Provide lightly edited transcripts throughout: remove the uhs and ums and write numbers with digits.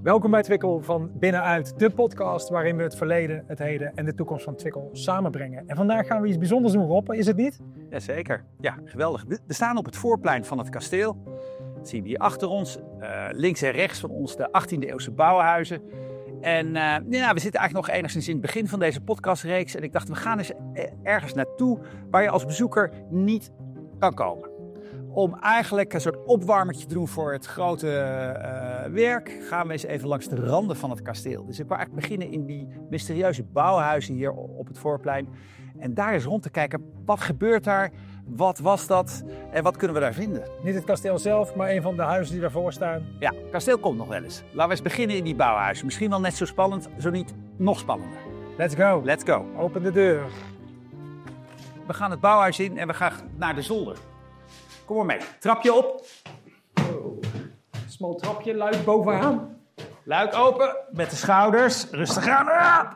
Welkom bij Twickel van Binnenuit, de podcast waarin we het verleden, het heden en de toekomst van Twickel samenbrengen. En vandaag gaan we iets bijzonders doen, Rob, is het niet? Jazeker, ja, geweldig. We staan op het voorplein van het kasteel. Dat zien we hier achter ons, links en rechts van ons de 18e eeuwse bouwhuizen. En we zitten eigenlijk nog enigszins in het begin van deze podcastreeks. En ik dacht, we gaan eens ergens naartoe waar je als bezoeker niet kan komen. Om eigenlijk een soort opwarmertje te doen voor het grote werk, gaan we eens even langs de randen van het kasteel. Dus ik wil eigenlijk beginnen in die mysterieuze bouwhuizen hier op het voorplein. En daar eens rond te kijken, wat gebeurt daar, wat was dat en wat kunnen we daar vinden? Niet het kasteel zelf, maar een van de huizen die daarvoor staan. Ja, het kasteel komt nog wel eens. Laten we eens beginnen in die bouwhuizen. Misschien wel net zo spannend, zo niet nog spannender. Let's go. Let's go. Open de deur. We gaan het bouwhuis in en we gaan naar de zolder. Kom maar mee. Trapje op. Oh. Smal trapje, luik bovenaan. Luik open, met de schouders. Rustig aan.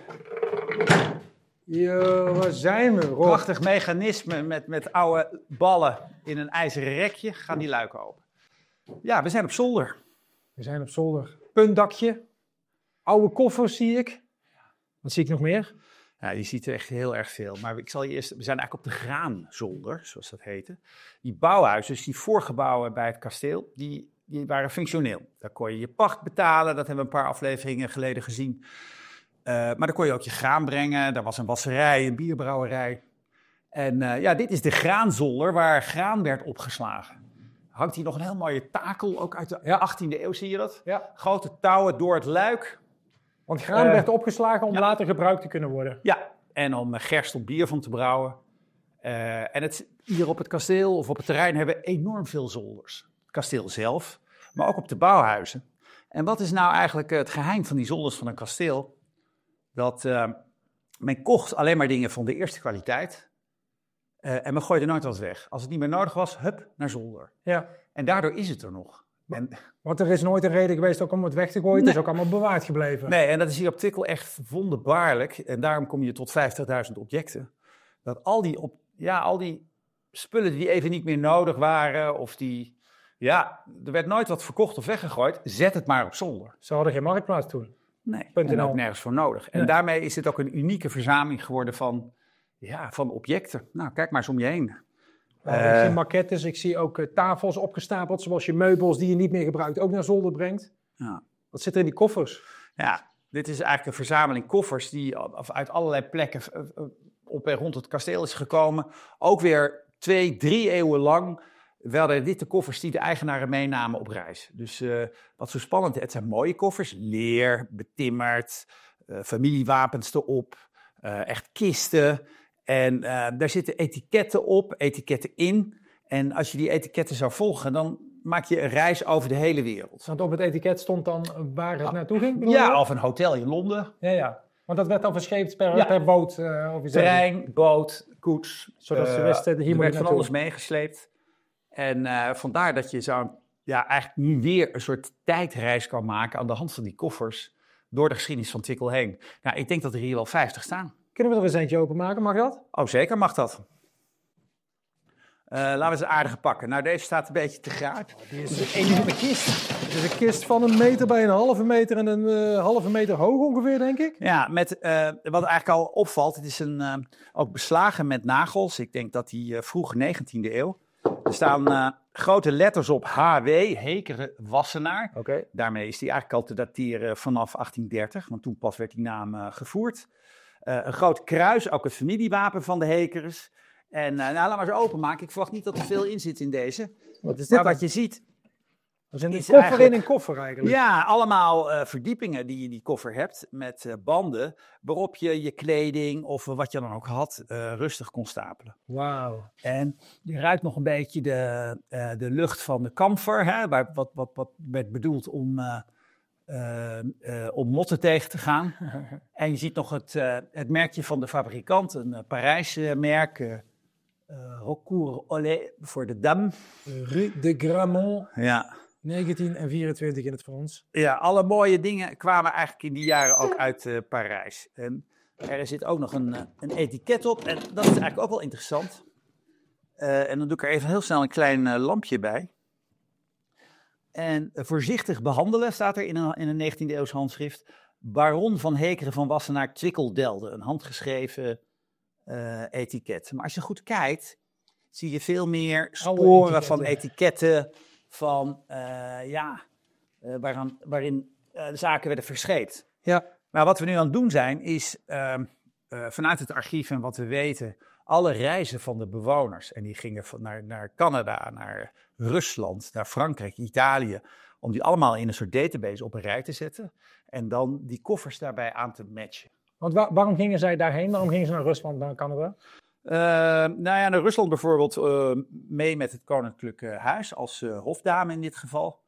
Yo, waar zijn we, Rob? Prachtig mechanisme met oude ballen in een ijzeren rekje. Gaan die luiken open. Ja, we zijn op zolder. We zijn op zolder. Puntdakje. Oude koffers zie ik. Wat zie ik nog meer? Ja, je ziet er echt heel erg veel. Maar we zijn eigenlijk op de graanzolder, zoals dat heette. Die bouwhuizen, dus die voorgebouwen bij het kasteel, die waren functioneel. Daar kon je je pacht betalen, dat hebben we een paar afleveringen geleden gezien. Maar daar kon je ook je graan brengen. Daar was een wasserij, een bierbrouwerij. En dit is de graanzolder waar graan werd opgeslagen. Hangt hier nog een heel mooie takel, ook uit de 18e eeuw, zie je dat? Ja. Grote touwen door het luik. Want graan werd opgeslagen om later gebruikt te kunnen worden. Ja, en om gerst of bier van te brouwen. Hier op het kasteel of op het terrein hebben we enorm veel zolders. Het kasteel zelf, maar ook op de bouwhuizen. En wat is nou eigenlijk het geheim van die zolders van een kasteel? Dat men kocht alleen maar dingen van de eerste kwaliteit. En men gooide nooit wat weg. Als het niet meer nodig was, hup, naar zolder. Ja. En daardoor is het er nog. Want er is nooit een reden geweest ook om het weg te gooien. Nee. Het is ook allemaal bewaard gebleven. Nee, en dat is hier op Twickel echt wonderbaarlijk. En daarom kom je tot 50.000 objecten. Dat al die spullen die even niet meer nodig waren, er werd nooit wat verkocht of weggegooid. Zet het maar op zolder. Ze hadden geen marktplaats toen. Nee, en ook nergens voor nodig. En daarmee is het ook een unieke verzameling geworden van objecten. Nou, kijk maar eens om je heen. Ik zie maquettes, ik zie ook tafels opgestapeld, zoals je meubels die je niet meer gebruikt ook naar zolder brengt. Ja. Wat zit er in die koffers? Ja, dit is eigenlijk een verzameling koffers die uit allerlei plekken op en rond het kasteel is gekomen. Ook weer 2-3 eeuwen lang werden dit de koffers die de eigenaren meenamen op reis. Dus wat zo spannend is, het zijn mooie koffers, leer, betimmerd, familiewapens erop, echt kisten. En daar zitten etiketten in. En als je die etiketten zou volgen, dan maak je een reis over de hele wereld. Want op het etiket stond dan waar het naartoe ging? Ja, of een hotel in Londen. Ja. Want dat werd dan verscheept per boot? Trein, boot, koets. Zodat ze wisten, hier werd van alles meegesleept. En vandaar dat je eigenlijk nu weer een soort tijdreis kan maken aan de hand van die koffers door de geschiedenis van Twickel heen. Nou, ik denk dat er hier wel 50 staan. Kunnen we er eens eentje openmaken? Mag dat? Oh, zeker mag dat. Laten we eens een aardige pakken. Nou, deze staat een beetje te grijpen. Dit is een enorme kist. Het is een kist van 1 meter bij 1,5 meter en 1,5 meter hoog ongeveer, denk ik. Ja, wat eigenlijk al opvalt, het is ook beslagen met nagels. Ik denk dat die vroege 19e eeuw. Er staan grote letters op HW, Hekeren Wassenaar. Okay. Daarmee is die eigenlijk al te dateren vanaf 1830, want toen pas werd die naam gevoerd. Een groot kruis, ook het familiewapen van de Hekerers. En laat maar eens openmaken. Ik verwacht niet dat er veel in zit in deze. Wat is dit? Maar wat je ziet... Er zit een koffer in een koffer eigenlijk. Ja, allemaal verdiepingen die je in die koffer hebt. Met banden waarop je je kleding of wat je dan ook had rustig kon stapelen. Wauw. En je ruikt nog een beetje de lucht van de kamfer. Hè, wat werd bedoeld om motten tegen te gaan. En je ziet nog het merkje van de fabrikant. Een Parijs merk. Recours Olé voor de Dame. Rue de Gramont. Ja. 1924 in het Frans. Ja, alle mooie dingen kwamen eigenlijk in die jaren ook uit Parijs. En er zit ook nog een etiket op. En dat is eigenlijk ook wel interessant. En dan doe ik er even heel snel een klein lampje bij. En voorzichtig behandelen, staat er in een 19e eeuws handschrift. Baron van Hekeren van Wassenaar Twikkeldelde, een handgeschreven etiket. Maar als je goed kijkt, zie je veel meer sporen van etiketten, van waarin de zaken werden verscheept. Ja. Maar wat we nu aan het doen zijn, is vanuit het archief en wat we weten, alle reizen van de bewoners. En die gingen naar Canada, naar Rusland, naar Frankrijk, Italië, om die allemaal in een soort database op een rij te zetten. En dan die koffers daarbij aan te matchen. Want waarom gingen zij daarheen? Waarom gingen ze naar Rusland, naar Canada? Naar Rusland bijvoorbeeld mee met het Koninklijke Huis als hofdame in dit geval.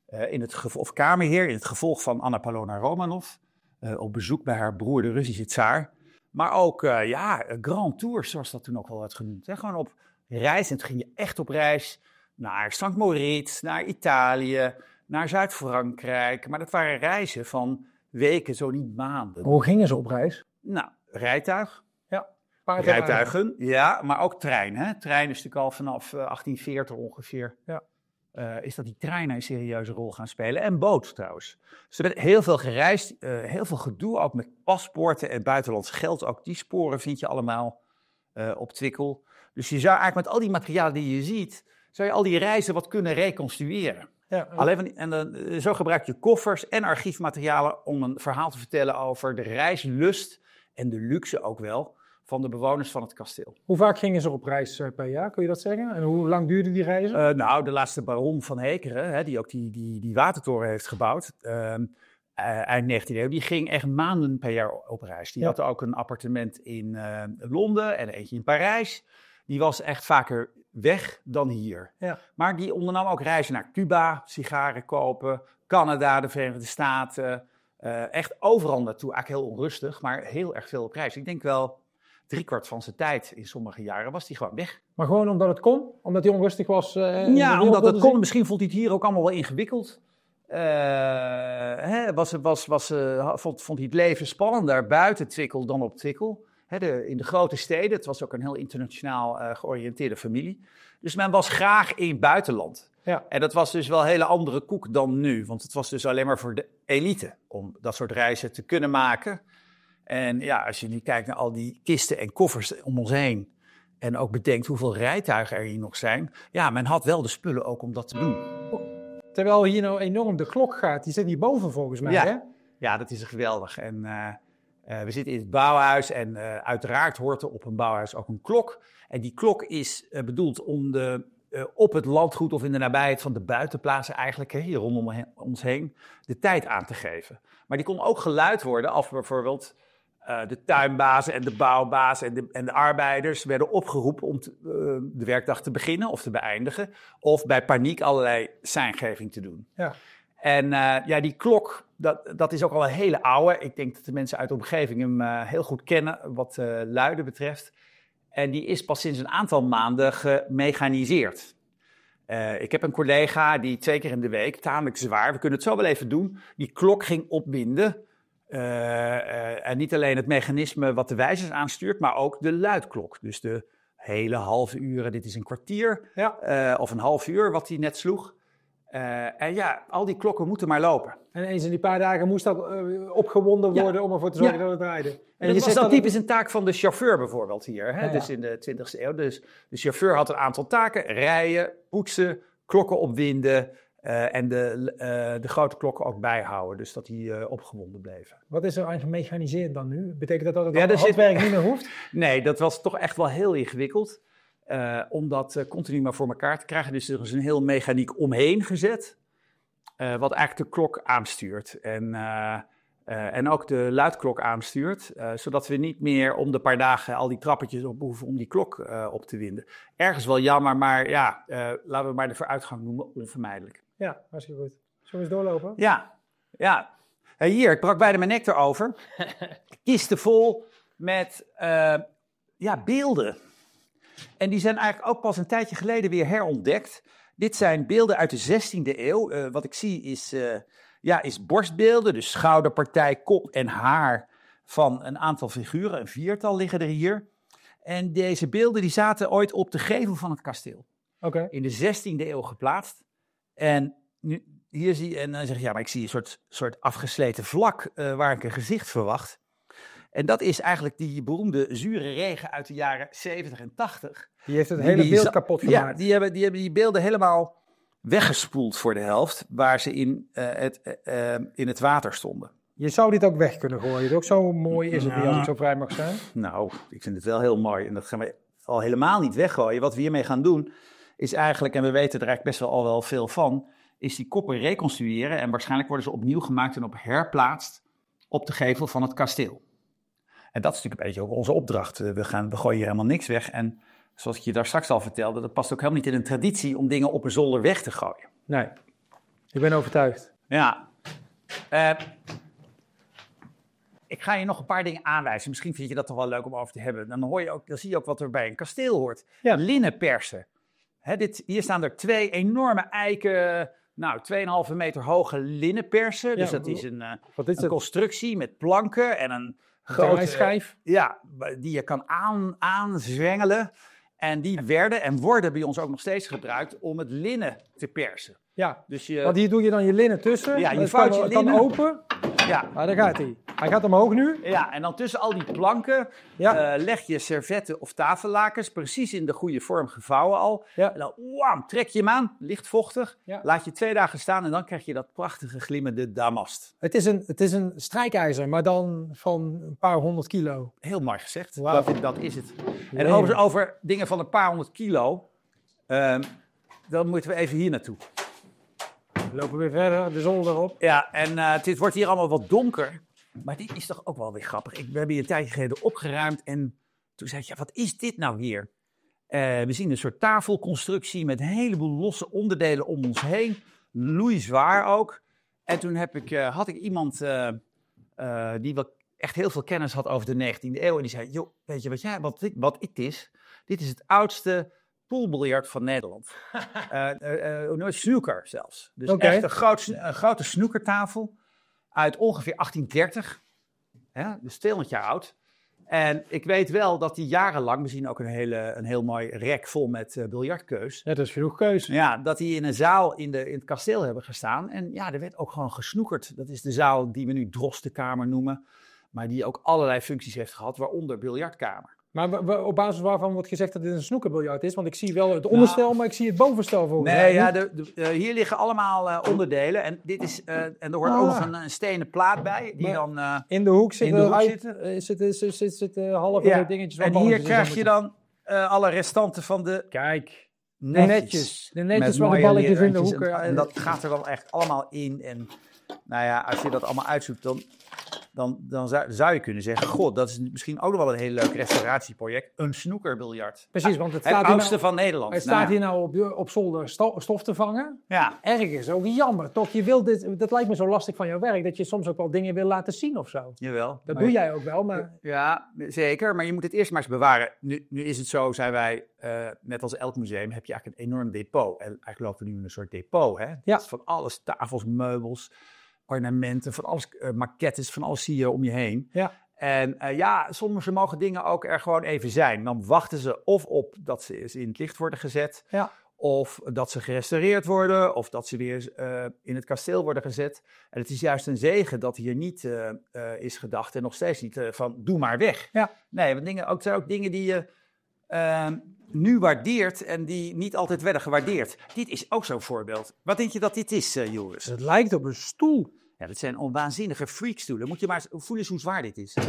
Of kamerheer in het gevolg van Anna Paulowna Romanov. Op bezoek bij haar broer, de Russische tsaar. Maar ook grand tours, zoals dat toen ook wel werd genoemd. Hè? Gewoon op reis. En toen ging je echt op reis naar St. Moritz, naar Italië, naar Zuid-Frankrijk. Maar dat waren reizen van weken, zo niet maanden. Hoe gingen ze op reis? Nou, rijtuig. Ja, rijtuigen, ja, maar ook trein. Hè? Trein is natuurlijk al vanaf 1840 ongeveer. Ja. Is dat die treinen een serieuze rol gaan spelen. En boot trouwens. Dus er werd heel veel gereisd, heel veel gedoe, ook met paspoorten en buitenlands geld. Ook die sporen vind je allemaal op Twickel. Dus je zou eigenlijk met al die materialen die je ziet, zou je al die reizen wat kunnen reconstrueren. Ja. Zo gebruik je koffers en archiefmaterialen om een verhaal te vertellen over de reislust en de luxe ook wel van de bewoners van het kasteel. Hoe vaak gingen ze op reis per jaar, kun je dat zeggen? En hoe lang duurden die reizen? De laatste baron van Hekeren, die ook die watertoren heeft gebouwd, eind 19e eeuw, die ging echt maanden per jaar op reis. Die had ook een appartement in Londen en eentje in Parijs. Die was echt vaker weg dan hier. Ja. Maar die ondernam ook reizen naar Cuba, sigaren kopen, Canada, de Verenigde Staten. Echt overal naartoe, eigenlijk heel onrustig, maar heel erg veel op reis. Ik denk wel 3/4 van zijn tijd in sommige jaren was hij gewoon weg. Maar gewoon omdat het kon? Omdat hij onrustig was? Ja, omdat het kon. Misschien vond hij het hier ook allemaal wel ingewikkeld. Vond hij het leven spannender buiten Twickel dan op Twickel. In de grote steden. Het was ook een heel internationaal georiënteerde familie. Dus men was graag in het buitenland. Ja. En dat was dus wel een hele andere koek dan nu. Want het was dus alleen maar voor de elite om dat soort reizen te kunnen maken. En ja, als je nu kijkt naar al die kisten en koffers om ons heen. En ook bedenkt hoeveel rijtuigen er hier nog zijn. Ja, men had wel de spullen ook om dat te doen. Terwijl hier nou enorm de klok gaat. Die zit hierboven volgens mij, hè? Ja, dat is geweldig. En we zitten in het bouwhuis. En uiteraard hoort er op een bouwhuis ook een klok. En die klok is bedoeld om op het landgoed of in de nabijheid van de buitenplaatsen eigenlijk, hier rondom ons heen, de tijd aan te geven. Maar die kon ook geluid worden als bijvoorbeeld de tuinbazen en de bouwbazen en de arbeiders werden opgeroepen om de werkdag te beginnen of te beëindigen. Of bij paniek allerlei seingeving te doen. Ja. En die klok, dat is ook al een hele oude. Ik denk dat de mensen uit de omgeving hem heel goed kennen wat luiden betreft. En die is pas sinds een aantal maanden gemechaniseerd. Ik heb een collega die 2 keer in de week, tamelijk zwaar, we kunnen het zo wel even doen, die klok ging opbinden. En niet alleen het mechanisme wat de wijzers aanstuurt, maar ook de luidklok. Dus de hele halve uren, dit is een kwartier, of een half uur wat hij net sloeg. En ja, al die klokken moeten maar lopen. En eens in die paar dagen moest dat opgewonden worden om ervoor te zorgen dat het draaide. En dat was dan typisch een taak van de chauffeur bijvoorbeeld hier. Hè? Ja. Dus in de 20e eeuw. Dus de chauffeur had een aantal taken. Rijden, poetsen, klokken opwinden en de grote klokken ook bijhouden. Dus dat die opgewonden bleven. Wat is er eigenlijk gemechaniseerd dan nu? Betekent dat het handwerk niet meer hoeft? Nee, dat was toch echt wel heel ingewikkeld. Om dat continu maar voor elkaar te krijgen. Dus er is een heel mechaniek omheen gezet. Wat eigenlijk de klok aanstuurt. En ook de luidklok aanstuurt. Zodat we niet meer om de paar dagen al die trappetjes op hoeven om die klok op te winden. Ergens wel jammer, maar ja, laten we maar de vooruitgang noemen, onvermijdelijk. Ja, hartstikke goed. Zullen we eens doorlopen? Ja. Hier, ik brak bijna mijn nek erover. Kisten vol met beelden. En die zijn eigenlijk ook pas een tijdje geleden weer herontdekt. Dit zijn beelden uit de 16e eeuw. Wat ik zie is borstbeelden, dus schouderpartij, kop en haar van een aantal figuren. Een 4-tal liggen er hier. En deze beelden die zaten ooit op de gevel van het kasteel. Okay. In de 16e eeuw geplaatst. En nu, hier zie je, en dan zeg je, maar ik zie een soort afgesleten vlak waar ik een gezicht verwacht. En dat is eigenlijk die beroemde zure regen uit de jaren 70 en 80. Die heeft het hele beeld kapot gemaakt. Ja, die hebben die beelden helemaal weggespoeld voor de helft, waar ze in het water stonden. Je zou dit ook weg kunnen gooien, toch? Zo mooi is het niet als ik zo vrij mag zijn. Nou, ik vind het wel heel mooi. En dat gaan we al helemaal niet weggooien. Wat we hiermee gaan doen, is eigenlijk, en we weten er eigenlijk best wel al wel veel van, is die koppen reconstrueren. En waarschijnlijk worden ze opnieuw gemaakt en op herplaatst op de gevel van het kasteel. En dat is natuurlijk een beetje ook onze opdracht. We gooien hier helemaal niks weg. En zoals ik je daar straks al vertelde, dat past ook helemaal niet in een traditie om dingen op een zolder weg te gooien. Nee, ik ben overtuigd. Ja. Ik ga je nog een paar dingen aanwijzen. Misschien vind je dat toch wel leuk om over te hebben. Dan zie je ook wat er bij een kasteel hoort. Ja. Linnenpersen. Hier staan er 2 enorme eiken, 2,5 meter hoge linnenpersen. Ja, dus dat is een constructie met planken en een grote schijf. Ja, die je kan aanzwengelen. En die worden bij ons ook nog steeds gebruikt om het linnen te persen. Ja, dus want hier doe je dan je linnen tussen. Ja, je vouwt je linnen. Dan open. Ja. Maar daar gaat hij. Hij gaat omhoog nu. Ja, en dan tussen al die planken leg je servetten of tafellakens, precies in de goede vorm gevouwen al. Ja. En dan trek je hem aan, licht vochtig, laat je 2 dagen staan en dan krijg je dat prachtige glimmende damast. Het is een strijkijzer, maar dan van een paar 100 kilo. Heel mooi gezegd, dat is het. En over dingen van een paar 100 kilo, dan moeten we even hier naartoe. We lopen weer verder, de zolder op. Ja, en het wordt hier allemaal wat donker. Maar dit is toch ook wel weer grappig. We hebben hier een tijdje geleden opgeruimd en toen zei ik, wat is dit nou weer? We zien een soort tafelconstructie met een heleboel losse onderdelen om ons heen. Loeizwaar ook. En toen had ik iemand die wel echt heel veel kennis had over de 19e eeuw. En die zei, joh, weet je wat dit is? Dit is het oudste poolbiljart van Nederland. Snooker zelfs. Dus echt een grote snookertafel uit ongeveer 1830. Ja, dus 200 jaar oud. En ik weet wel dat die jarenlang, we zien ook een heel mooi rek vol met biljartkeus. Ja, dat is genoeg keus. Ja, dat die in een zaal in het kasteel hebben gestaan. En ja, er werd ook gewoon gesnoekerd. Dat is de zaal die we nu Drostenkamer noemen. Maar die ook allerlei functies heeft gehad, waaronder biljartkamer. Maar op basis waarvan wordt gezegd dat dit een snookerbiljart is? Want ik zie wel het onderstel, maar ik zie het bovenstel volgens mij. Nee, hier liggen allemaal onderdelen. En dit is, en er hoort ook nog een stenen plaat bij. Die dan in de hoek zitten halve dingetjes. En hier krijg je dan alle restanten van de... Kijk, netjes. De netjes van de balletjes in de hoek. En dat gaat er dan echt allemaal in. En nou ja, als je dat allemaal uitzoekt, dan zou je kunnen zeggen, god, dat is misschien ook nog wel een heel leuk restauratieproject. Een snoekerbiljart. Precies, want het oudste van Nederland. Het staat hier nou op zolder stof te vangen. Ja. Ergens ook jammer, toch? Je wil dat lijkt me zo lastig van jouw werk, dat je soms ook wel dingen wil laten zien of zo. Jawel. Dat doe jij ook wel, maar... Ja, zeker. Maar je moet het eerst maar eens bewaren. Nu is het zo, zijn wij, net als elk museum, heb je eigenlijk een enorm depot. En eigenlijk lopen we nu in een soort depot, hè? Ja. Van alles, tafels, meubels, ornamenten, van alles, maquettes, van alles zie je om je heen. Ja. En soms mogen dingen ook er gewoon even zijn. Dan wachten ze of op dat ze in het licht worden gezet, of dat ze gerestaureerd worden, of dat ze weer in het kasteel worden gezet. En het is juist een zegen dat hier niet is gedacht en nog steeds niet van doe maar weg. Ja. Nee, want het zijn ook dingen die je nu waardeert en die niet altijd werden gewaardeerd. Dit is ook zo'n voorbeeld. Wat denk je dat dit is, Joris? Het lijkt op een stoel. Ja, dat zijn waanzinnige freakstoelen. Moet je maar eens voelen hoe zwaar dit is.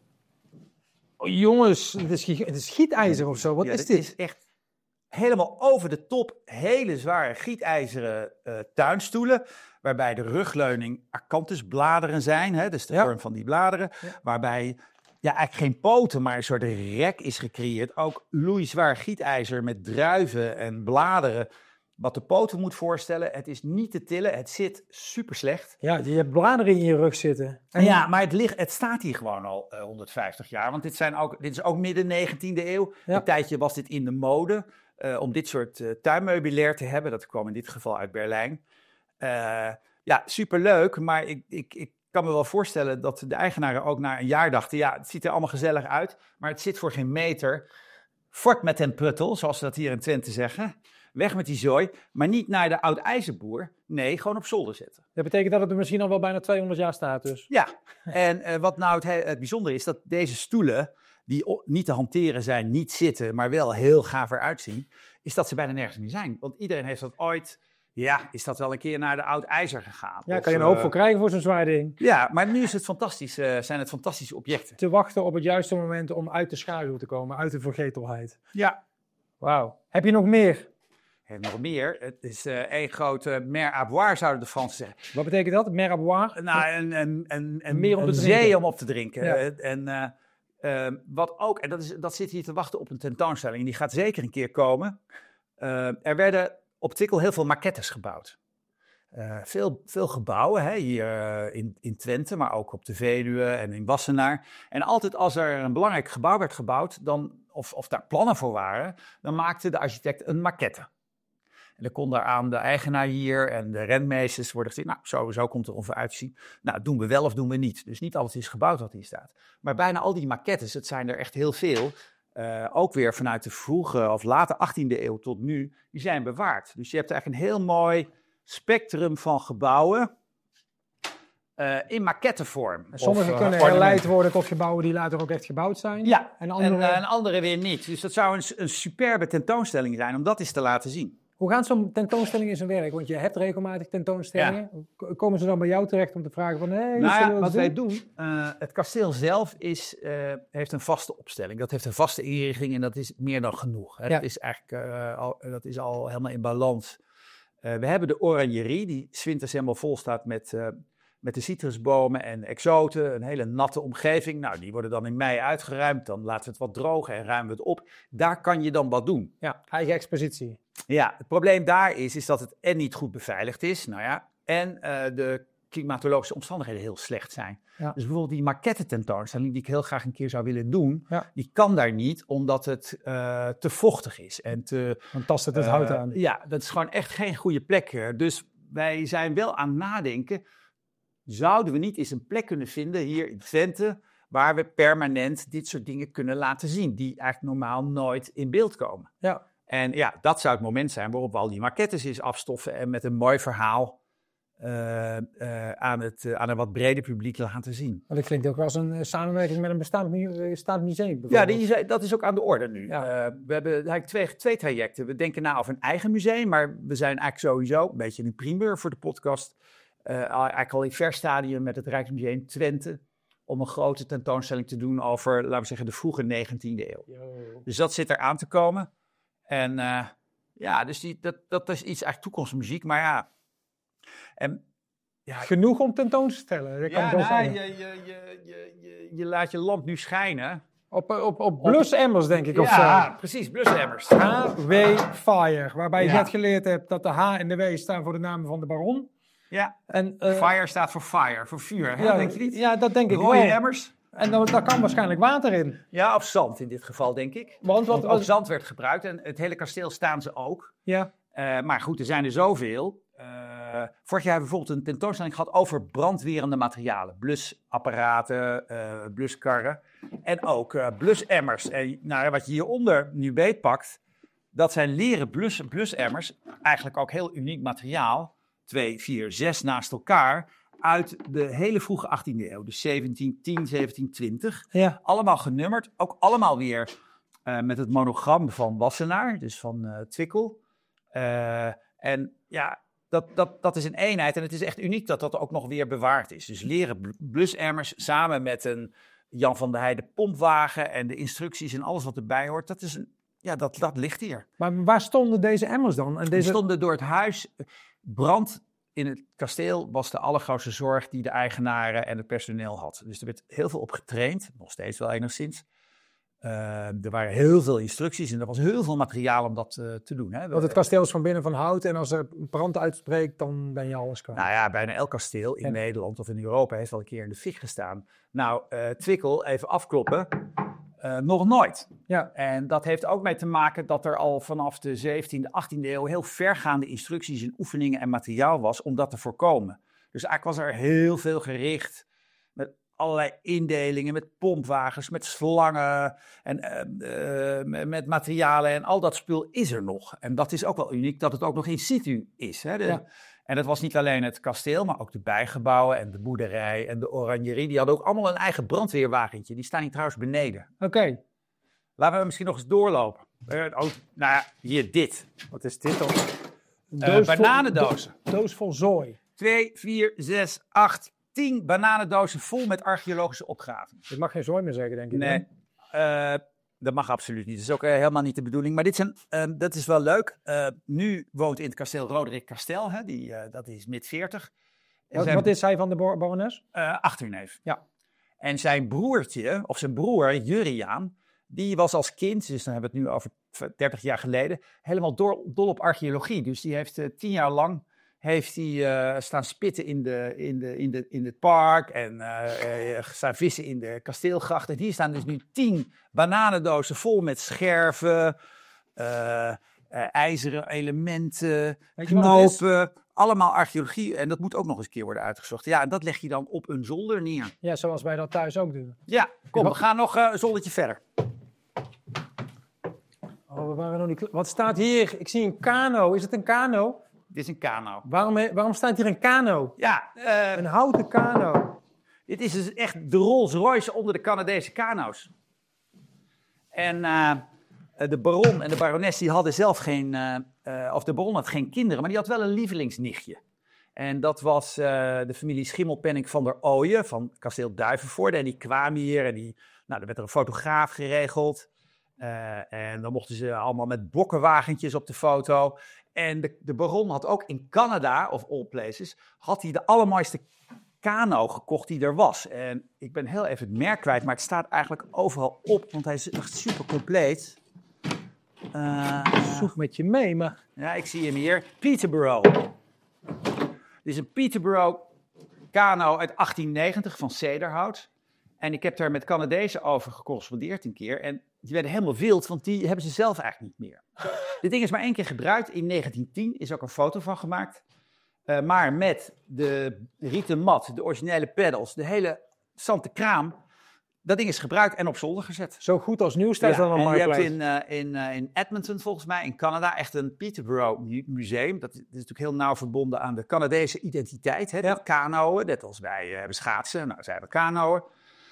Oh, jongens, het is gietijzer of zo. Wat is dit? Het is echt helemaal over de top hele zware gietijzeren tuinstoelen. Waarbij de rugleuning acanthusbladeren zijn. Hè, dus de vorm van die bladeren. Ja. Waarbij eigenlijk geen poten, maar een soort rek is gecreëerd. Ook loeizwaar gietijzer met druiven en bladeren. Wat de poten moet voorstellen, het is niet te tillen, het zit super slecht. Ja, je hebt bladeren in je rug zitten. Ja, maar het staat hier gewoon al 150 jaar. Want dit is ook midden 19e eeuw. Ja. Een tijdje was dit in de mode om dit soort tuinmeubilair te hebben. Dat kwam in dit geval uit Berlijn. Superleuk, maar ik kan me wel voorstellen dat de eigenaren ook na een jaar dachten, het ziet er allemaal gezellig uit, maar het zit voor geen meter. Fort met den pruttel, zoals ze dat hier in Twente zeggen. weg met die zooi, maar niet naar de oud-ijzerboer. Nee, gewoon op zolder zetten. Dat betekent dat het er misschien al wel bijna 200 jaar staat dus. Ja, en wat nou het bijzondere is, dat deze stoelen, die niet te hanteren zijn, niet zitten, maar wel heel gaaf eruit zien, is dat ze bijna nergens meer zijn. Want iedereen heeft dat ooit, is dat wel een keer naar de oud-ijzer gegaan. Ja, kan je een hoop voor krijgen voor zo'n zwaar ding. Ja, maar nu is het fantastisch, zijn het fantastische objecten. Te wachten op het juiste moment om uit de schaduw te komen, uit de vergetelheid. Ja. Wauw. Heb je nog meer? Nog meer. Het is één grote mer à boire, zouden de Fransen zeggen. Wat betekent dat? Mer à boire? Nou, een zee om op te drinken. Ja. Wat ook, en dat zit hier te wachten op een tentoonstelling, en die gaat zeker een keer komen. Er werden op Twickel heel veel maquettes gebouwd. Veel gebouwen, hè, hier in Twente, maar ook op de Veluwe en in Wassenaar. En altijd als er een belangrijk gebouw werd gebouwd, of daar plannen voor waren, dan maakte de architect een maquette. En dan kon daar aan de eigenaar hier en de rentmeesters worden gezegd, nou, sowieso komt er ongeveer uit te zien. Nou, doen we wel of doen we niet. Dus niet alles is gebouwd wat hier staat. Maar bijna al die maquettes, het zijn er echt heel veel, ook weer vanuit de vroege of late 18e eeuw tot nu, die zijn bewaard. Dus je hebt eigenlijk een heel mooi spectrum van gebouwen in maquettevorm. Sommige kunnen herleid worden tot gebouwen die later ook echt gebouwd zijn. Ja, en andere weer niet. Dus dat zou een superbe tentoonstelling zijn om dat eens te laten zien. Hoe gaat zo'n tentoonstelling in zijn werk? Want je hebt regelmatig tentoonstellingen. Ja. Komen ze dan bij jou terecht om te vragen van... wat wij doen, het kasteel zelf heeft een vaste opstelling. Dat heeft een vaste inrichting en dat is meer dan genoeg. Hè. Ja. Dat is eigenlijk al helemaal in balans. We hebben de oranjerie, die 's winters helemaal vol staat met de citrusbomen en exoten. Een hele natte omgeving. Nou, die worden dan in mei uitgeruimd. Dan laten we het wat drogen en ruimen we het op. Daar kan je dan wat doen. Ja, eigen expositie. Ja, het probleem daar is dat het en niet goed beveiligd is. Nou ja, en de klimatologische omstandigheden heel slecht zijn. Ja. Dus bijvoorbeeld die maquette tentoonstelling, die ik heel graag een keer zou willen doen, die kan daar niet, omdat het te vochtig is. Dan tast het hout aan. Ja, dat is gewoon echt geen goede plek. Dus wij zijn wel aan het nadenken, zouden we niet eens een plek kunnen vinden hier in Twente, waar we permanent dit soort dingen kunnen laten zien, die eigenlijk normaal nooit in beeld komen. Ja. En ja, dat zou het moment zijn waarop we al die maquettes eens afstoffen en met een mooi verhaal aan een wat breder publiek laten zien. Maar dat klinkt ook als een samenwerking met een bestaand museum. Ja, dat is ook aan de orde nu. Ja. We hebben eigenlijk twee trajecten. We denken na over een eigen museum, maar we zijn eigenlijk sowieso een beetje een primeur voor de podcast. Eigenlijk al in vers stadium met het Rijksmuseum Twente, om een grote tentoonstelling te doen over, laten we zeggen, de vroege 19e eeuw. Yo. Dus dat zit er aan te komen. En dus dat is iets eigenlijk toekomstmuziek, maar ja. Genoeg om tentoon te stellen. Je laat je lamp nu schijnen. Op blusemmers, denk ik. Precies, blusemmers. H.W. Fire, waarbij je net geleerd hebt dat de H en de W staan voor de naam van de baron. Ja, en fire staat voor fire, voor vuur, hè? Denk je niet? Ja, dat denk ik wel. Rode emmers. En daar kan waarschijnlijk water in. Ja, of zand in dit geval, denk ik. Want ook zand werd gebruikt en het hele kasteel staan ze ook. Ja. Maar goed, er zijn er zoveel. Vorig jaar hebben we bijvoorbeeld een tentoonstelling gehad over brandwerende materialen. Blusapparaten, bluskarren en ook blusemmers. En wat je hieronder nu beetpakt, dat zijn leren blusemmers. Eigenlijk ook heel uniek materiaal. 2, 4, 6 naast elkaar. Uit de hele vroege 18e eeuw. Dus 1710, 1720. Ja. Allemaal genummerd. Ook allemaal weer met het monogram van Wassenaar. Dus van Twickel. En ja, dat is een eenheid. En het is echt uniek dat dat ook nog weer bewaard is. Dus leren blusemmers samen met een Jan van der Heijden pompwagen. En de instructies en alles wat erbij hoort. Dat is dat ligt hier. Maar waar stonden deze emmers dan? En Die stonden door het huis. Brand in het kasteel was de allergrootste zorg die de eigenaren en het personeel had. Dus er werd heel veel op getraind, nog steeds wel enigszins. Er waren heel veel instructies en er was heel veel materiaal om dat te doen. Hè. Want het kasteel is van binnen van hout en als er brand uitspreekt, dan ben je alles kwijt. Nou ja, bijna elk kasteel in Nederland of in Europa heeft wel een keer in de fik gestaan. Nou, Twickel, even afkloppen, nog nooit. Ja. En dat heeft ook mee te maken dat er al vanaf de 17e, 18e eeuw heel vergaande instructies en oefeningen en materiaal was om dat te voorkomen. Dus eigenlijk was er heel veel gericht met allerlei indelingen met pompwagens, met slangen en met materialen en al dat spul is er nog. En dat is ook wel uniek dat het ook nog in situ is. Hè? En dat was niet alleen het kasteel, maar ook de bijgebouwen en de boerderij en de oranjerie. Die hadden ook allemaal een eigen brandweerwagentje. Die staan hier trouwens beneden. Oké. Laten we misschien nog eens doorlopen. Hier dit. Wat is dit dan? Bananendozen. Doos vol zooi. 2, 4, 6, 8, 10 bananendozen vol met archeologische opgaven. Ik mag geen zooi meer zeggen, denk ik. Nee, dat mag absoluut niet. Dat is ook helemaal niet de bedoeling. Maar dat is wel leuk. Nu woont in het kasteel Roderick Castell. Dat is mid-40. Wat is hij van de barones? Achterneef. Ja. En zijn broertje, of zijn broer, Juriaan, die was als kind, dus dan hebben we het nu over 30 jaar geleden, helemaal dol op archeologie. Dus die heeft 10 jaar lang staan spitten in het park en staan vissen in de kasteelgracht. En hier staan dus nu 10 bananendozen vol met scherven, ijzeren elementen, knopen. Allemaal archeologie en dat moet ook nog eens een keer worden uitgezocht. Ja, en dat leg je dan op een zolder neer. Ja, zoals wij dat thuis ook doen. Ja, kom, we gaan nog een zoldertje verder. Oh, we waren nog niet. Wat staat hier? Ik zie een kano. Is het een kano? Dit is een kano. Waarom staat hier een kano? Ja, een houten kano. Dit is dus echt de Rolls Royce onder de Canadese kano's. En de baron en de barones die hadden zelf geen, of de baron had geen kinderen, maar die had wel een lievelingsnichtje. En dat was de familie Schimmelpenninck van der Ooyen van kasteel Duivenvoorde. En die kwamen hier en er werd er een fotograaf geregeld. En dan mochten ze allemaal met bokkenwagentjes op de foto. En de baron had ook in Canada, of all places, had hij de allermooiste kano gekocht die er was. En ik ben heel even het merk kwijt, maar het staat eigenlijk overal op, want hij is echt super compleet. Zoek met je mee, maar... Ja, ik zie hem hier. Peterborough. Dit is een Peterborough kano uit 1890 van cederhout. En ik heb daar met Canadezen over gecorrespondeerd een keer. En die werden helemaal wild, want die hebben ze zelf eigenlijk niet meer. Dit ding is maar 1 keer gebruikt. In 1910 is ook een foto van gemaakt. Maar met de rieten mat, de originele pedals, de hele zante kraam. Dat ding is gebruikt en op zolder gezet. Zo goed als nieuw staat dan op Marketplace. En je hebt in Edmonton volgens mij, in Canada, echt een Peterborough museum. Dat is natuurlijk heel nauw verbonden aan de Canadese identiteit. Hè? Ja. Kanoën, net als wij hebben schaatsen, nou, zij hebben kanoën.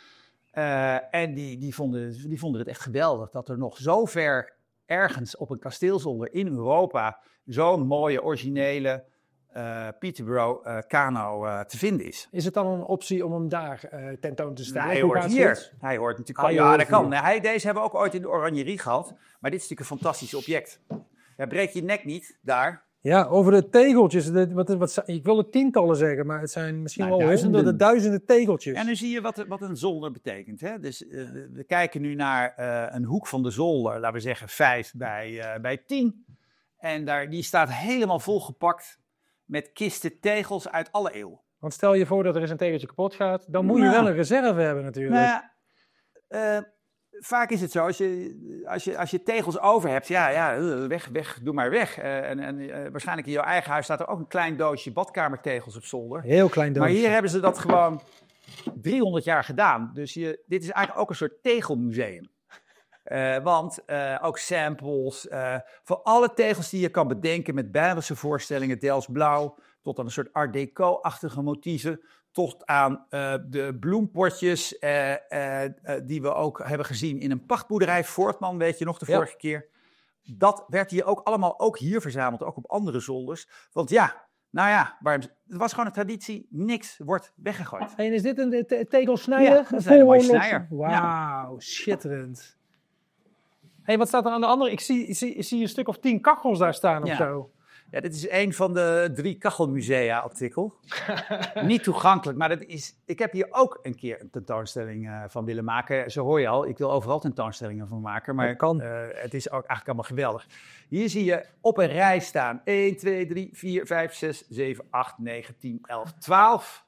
En die vonden het echt geweldig dat er nog zo ver ergens op een kasteelzolder in Europa zo'n mooie, originele Peterborough kano te vinden is. Is het dan een optie om hem daar tentoon te stellen? Hij hoort hier. Hij hoort natuurlijk. Ja, dat kan. Deze hebben we ook ooit in de oranjerie gehad. Maar dit is natuurlijk een fantastisch object. Ja, breek je nek niet daar. Ja, over de tegeltjes. Ik wil er tientallen zeggen, maar het zijn misschien wel duizenden tegeltjes. En nu zie je wat een zolder betekent. Hè? Dus we kijken nu naar een hoek van de zolder, laten we zeggen 5 bij 10. En die staat helemaal volgepakt met kisten tegels uit alle eeuwen. Want stel je voor dat er eens een tegeltje kapot gaat, dan moet je wel een reserve hebben natuurlijk. Vaak is het zo, als je tegels over hebt, weg, doe maar weg. Waarschijnlijk in jouw eigen huis staat er ook een klein doosje badkamertegels op zolder. Heel klein doosje. Maar hier hebben ze dat gewoon 300 jaar gedaan. Dus dit is eigenlijk ook een soort tegelmuseum. Want ook samples, voor alle tegels die je kan bedenken met bijbelse voorstellingen, Delfts blauw, tot aan een soort art deco-achtige motieven, tot aan de bloempotjes die we ook hebben gezien in een pachtboerderij, Voortman, weet je nog, de vorige keer. Dat werd hier ook allemaal ook hier verzameld, ook op andere zolders. Want het was gewoon een traditie, niks wordt weggegooid. En is dit een tegelsnijder? Ja, dat is een mooie snijder. Wauw, schitterend. Hey, wat staat er aan de andere? Ik zie een stuk of 10 kachels daar staan of zo. Ja, dit is een van de 3 kachelmusea artikel. Niet toegankelijk, maar ik heb hier ook een keer een tentoonstelling van willen maken. Zo hoor je al, ik wil overal tentoonstellingen van maken, maar het is ook eigenlijk allemaal geweldig. Hier zie je op een rij staan 1, 2, 3, 4, 5, 6, 7, 8, 9, 10, 11, 12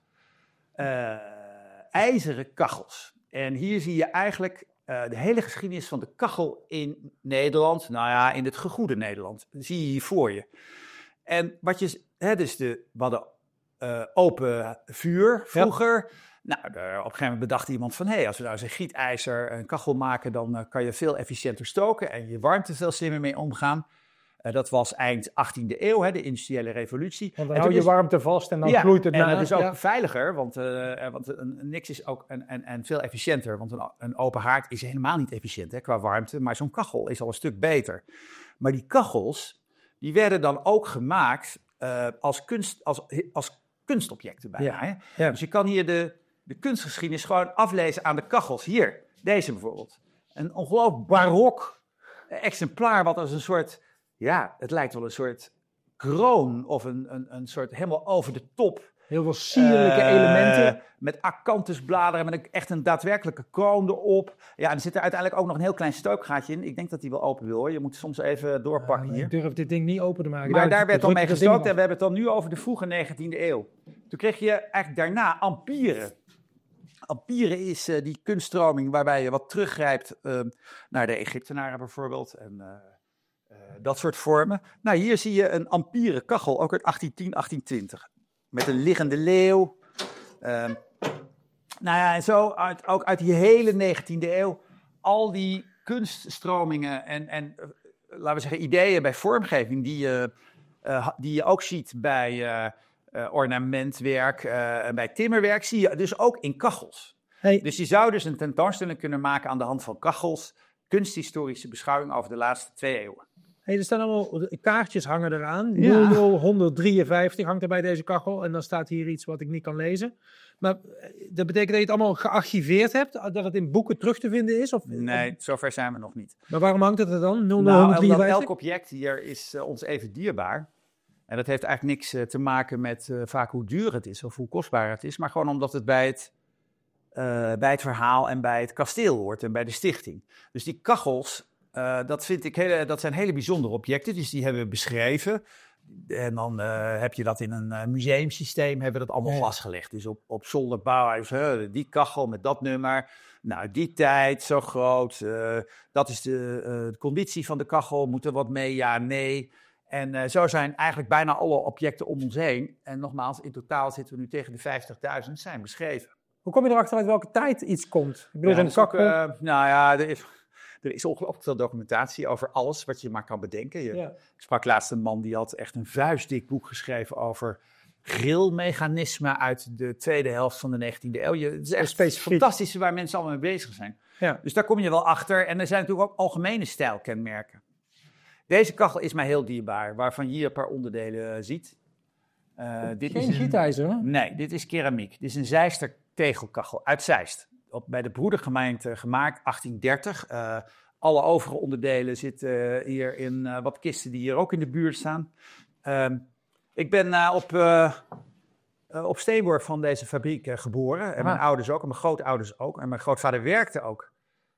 ijzeren kachels. En hier zie je eigenlijk de hele geschiedenis van de kachel in Nederland, in het gegoede Nederland, zie je hier voor je. En we hadden open vuur vroeger. Nou, op een gegeven moment bedacht iemand van, als we nou eens een gietijzer een kachel maken, dan kan je veel efficiënter stoken en je warmte veel slimmer mee omgaan. Dat was eind 18e eeuw, de industriële revolutie. Want dan hou je warmte vast en dan gloeit het na. En het is ook veiliger, want niks is ook en veel efficiënter. Want een open haard is helemaal niet efficiënt qua warmte, maar zo'n kachel is al een stuk beter. Maar die kachels, die werden dan ook gemaakt als kunstobjecten bijna. Ja. Ja. Dus je kan hier de kunstgeschiedenis gewoon aflezen aan de kachels. Hier, deze bijvoorbeeld. Een ongelooflijk barok exemplaar wat als een soort... Ja, het lijkt wel een soort kroon of een soort helemaal over de top. Heel veel sierlijke elementen. Met acanthusbladeren, met echt een daadwerkelijke kroon erop. Ja, en er zit er uiteindelijk ook nog een heel klein stookgaatje in. Ik denk dat die wel open wil hoor. Je moet soms even doorpakken hier. Ik durf dit ding niet open te maken. Maar daar werd dan mee gestookt en we hebben het dan nu over de vroege 19e eeuw. Toen kreeg je eigenlijk daarna ampieren. Ampieren is die kunststroming waarbij je wat teruggrijpt naar de Egyptenaren bijvoorbeeld en... dat soort vormen. Nou, hier zie je een ampieren kachel, ook uit 1810, 1820. Met een liggende leeuw. En zo ook uit die hele 19e eeuw. Al die kunststromingen en laten we zeggen, ideeën bij vormgeving die je ook ziet bij ornamentwerk en bij timmerwerk, zie je dus ook in kachels. Hey. Dus je zou dus een tentoonstelling kunnen maken aan de hand van kachels. Kunsthistorische beschouwing over de laatste 2 eeuwen. Hey, er staan allemaal kaartjes hangen eraan. Ja. 00153 hangt er bij deze kachel. En dan staat hier iets wat ik niet kan lezen. Maar dat betekent dat je het allemaal gearchiveerd hebt? Dat het in boeken terug te vinden is? Nee, zover zijn we nog niet. Maar waarom hangt het er dan? 00153? Omdat elk object hier is ons even dierbaar. En dat heeft eigenlijk niks te maken met vaak hoe duur het is of hoe kostbaar het is. Maar gewoon omdat het bij het verhaal en bij het kasteel hoort en bij de stichting. Dus die kachels... dat zijn hele bijzondere objecten, dus die hebben we beschreven. En dan heb je dat in een museumsysteem, hebben we dat allemaal vastgelegd. Dus op zolderbouwhuis, die kachel met dat nummer. Nou, die tijd, zo groot. Dat is de conditie van de kachel. Moet er wat mee? Ja, nee. En zo zijn eigenlijk bijna alle objecten om ons heen. En nogmaals, in totaal zitten we nu tegen de 50.000 zijn beschreven. Hoe kom je erachter uit welke tijd iets komt? Ik bedoel, zo'n kachel... Er is ongelooflijk veel documentatie over alles wat je maar kan bedenken. Ik sprak laatst een man die had echt een vuistdik boek geschreven over grillmechanismen uit de tweede helft van de 19e eeuw. Het is echt fantastisch waar mensen allemaal mee bezig zijn. Ja. Dus daar kom je wel achter. En er zijn natuurlijk ook algemene stijlkenmerken. Deze kachel is mij heel dierbaar, waarvan je hier een paar onderdelen ziet. Dit Geen gietijzer, hè? Nee, dit is keramiek. Dit is een Zeister tegelkachel uit Zeist. Bij de broedergemeente gemaakt, 1830. Alle overige onderdelen zitten hier in wat kisten die hier ook in de buurt staan. Ik ben op Steenborg van deze fabriek geboren. En mijn ouders ook, en mijn grootouders ook. En mijn grootvader werkte ook.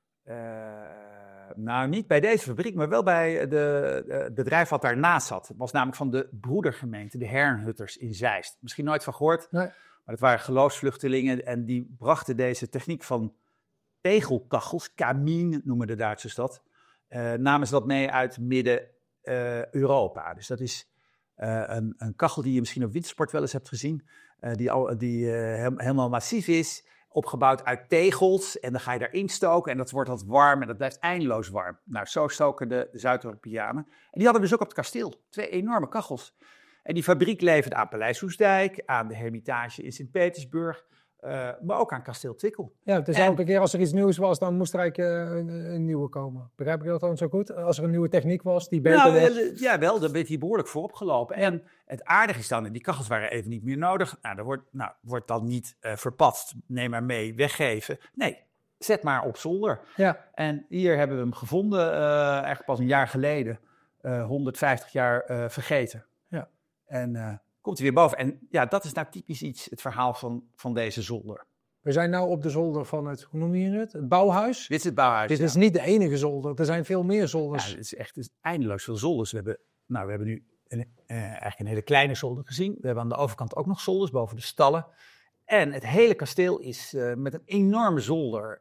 Niet bij deze fabriek, maar wel bij het bedrijf wat daarnaast zat. Het was namelijk van de broedergemeente, de Herrnhutters in Zeist. Misschien nooit van gehoord. Nee. Maar het waren geloofsvluchtelingen en die brachten deze techniek van tegelkachels, kamin noemen de Duitsers dat, namen ze dat mee uit Midden-Europa. Dus dat is een kachel die je misschien op wintersport wel eens hebt gezien, die helemaal massief is, opgebouwd uit tegels en dan ga je daarin stoken en dat wordt wat warm en dat blijft eindeloos warm. Nou, zo stoken de Zuid-Europeanen. En die hadden we dus ook op het kasteel, 2 enorme kachels. En die fabriek leverde aan Paleis Soestdijk, aan de Hermitage in Sint-Petersburg, maar ook aan Kasteel Twickel. Ja, dus elke keer als er iets nieuws was, dan moest er eigenlijk een nieuwe komen. Begrijp ik dat dan zo goed? Als er een nieuwe techniek was die beter was? Ja, wel, dan werd hij behoorlijk voorop gelopen. En het aardige is dan, die kachels waren even niet meer nodig. Wordt dan niet verpatst, neem maar mee, weggeven. Nee, zet maar op zolder. Ja. En hier hebben we hem gevonden, eigenlijk pas een jaar geleden, 150 jaar vergeten. Ja. En komt hij weer boven. En ja, dat is nou typisch iets, het verhaal van deze zolder. We zijn nou op de zolder van het, hoe noem je het? Het bouwhuis? Dit is het bouwhuis, Dit is niet de enige zolder, er zijn veel meer zolders. Ja, het is echt eindeloos veel zolders. We hebben nu eigenlijk een hele kleine zolder gezien. We hebben aan de overkant ook nog zolders boven de stallen. En het hele kasteel is met een enorme zolder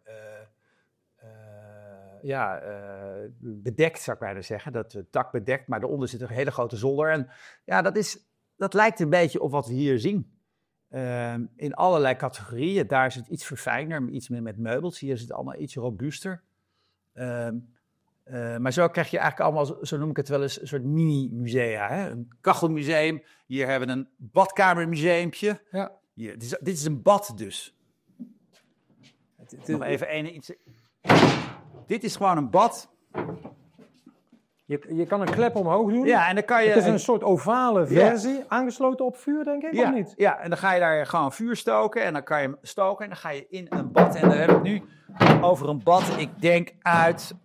bedekt, zou ik bijna zeggen. Dat dak bedekt, maar daaronder zit een hele grote zolder. En ja, dat lijkt een beetje op wat we hier zien. in allerlei categorieën. Daar is het iets verfijnder, iets meer met meubels. Hier is het allemaal iets robuuster. Maar zo krijg je eigenlijk allemaal, zo noem ik het wel eens, een soort mini-musea. Hè? Een kachelmuseum. Hier hebben we een badkamermuseumpje. Ja. Hier, dit is een bad dus. Nog even iets. Dit is gewoon een bad. Je kan een klep omhoog doen. Ja, en dan kan je... Het is een soort ovale versie, aangesloten op vuur, denk ik, of niet? Ja, en dan ga je daar gewoon vuur stoken en dan kan je hem stoken en dan ga je in een bad. En dan heb ik nu over een bad, ik denk uit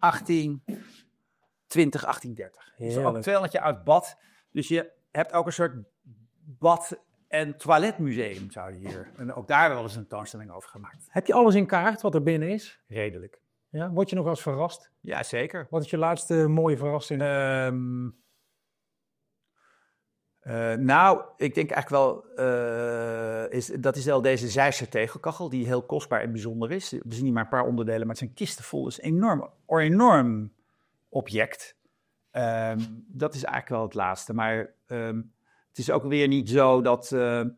1820, 1830. Dus ook 200 jaar oud bad. Dus je hebt ook een soort bad- en toiletmuseum, zou je hier. En ook daar wel eens een tentoonstelling over gemaakt. Heb je alles in kaart wat er binnen is? Redelijk. Ja, word je nog wel eens verrast? Ja, zeker. Wat is je laatste mooie verrassing? Nou, ik denk eigenlijk wel, dat is wel deze Zeisser tegelkachel, die heel kostbaar en bijzonder is. Er zijn niet maar een paar onderdelen, maar het zijn kisten vol. Het is een enorm object. Dat is eigenlijk wel het laatste. Maar het is ook weer niet zo dat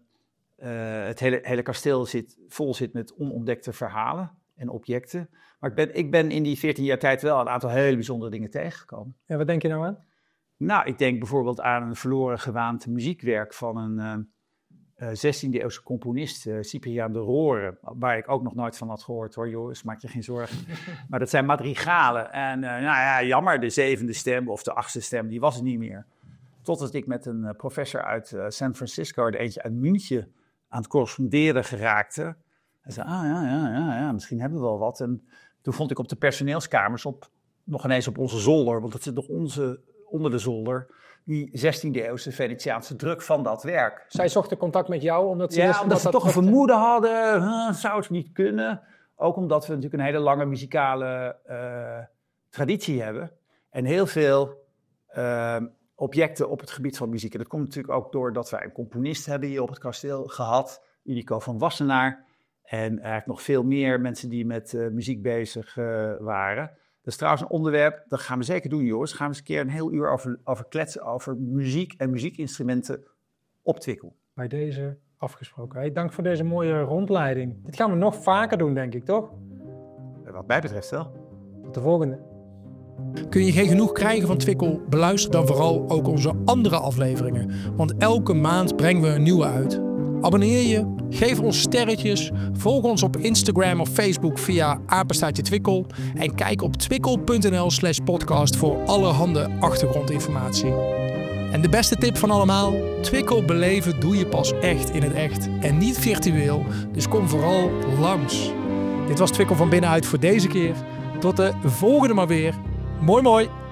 het hele kasteel vol zit met onontdekte verhalen en objecten. Maar ik ben in die 14 jaar tijd wel een aantal hele bijzondere dingen tegengekomen. En wat denk je nou aan? Nou, ik denk bijvoorbeeld aan een verloren gewaand muziekwerk van een 16e-eeuwse componist, Cypriaan de Roore, waar ik ook nog nooit van had gehoord hoor, Joris, maak je geen zorgen. Maar dat zijn madrigalen. En nou ja, jammer, de 7e stem of de 8e stem, die was er niet meer. Totdat ik met een professor uit San Francisco, er eentje uit München, aan het corresponderen geraakte. Hij zei, ja, misschien hebben we wel wat. En toen vond ik op de personeelskamers, nog ineens op onze zolder, want dat zit nog onder de zolder, die 16e-eeuwse Venetiaanse druk van dat werk. Zij zochten contact met jou omdat ze omdat ze toch een vermoeden hadden, zou het niet kunnen. Ook omdat we natuurlijk een hele lange muzikale traditie hebben. En heel veel objecten op het gebied van muziek. En dat komt natuurlijk ook doordat wij een componist hebben hier op het kasteel gehad, Unico van Wassenaar. En eigenlijk nog veel meer mensen die met muziek bezig waren. Dat is trouwens een onderwerp, dat gaan we zeker doen, Joris. Daar gaan we eens een keer een heel uur over kletsen, over muziek en muziekinstrumenten op Twickel. Bij deze afgesproken. Hey, dank voor deze mooie rondleiding. Dit gaan we nog vaker doen, denk ik, toch? Wat mij betreft wel. Tot de volgende. Kun je geen genoeg krijgen van Twickel? Beluister dan vooral ook onze andere afleveringen. Want elke maand brengen we een nieuwe uit. Abonneer je, geef ons sterretjes, volg ons op Instagram of Facebook via @Twickel en kijk op twickel.nl/podcast voor allerhande achtergrondinformatie. En de beste tip van allemaal, Twickel beleven doe je pas echt in het echt en niet virtueel, dus kom vooral langs. Dit was Twickel van binnenuit voor deze keer. Tot de volgende maar weer. Mooi mooi!